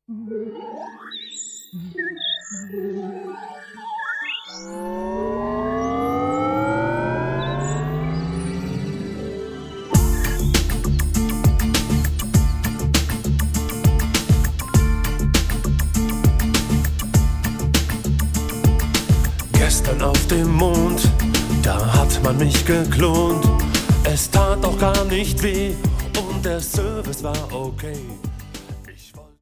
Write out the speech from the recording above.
Gestern auf dem Mond, da hat man mich geklont. Es tat auch gar nicht weh und der Service war okay.